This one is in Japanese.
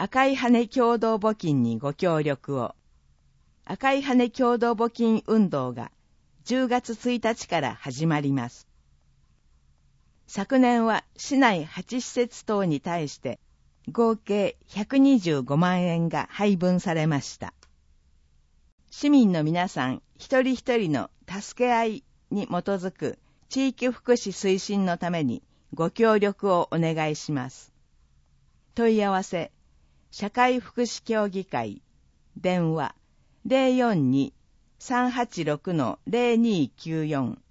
赤い羽共同募金にご協力を。赤い羽共同募金運動が10月1日から始まります。昨年は市内8施設等に対して合計125万円が配分されました。市民の皆さん一人一人の助け合いに基づく地域福祉推進のためにご協力をお願いします。問い合わせ、社会福祉協議会、電話 042-386-0294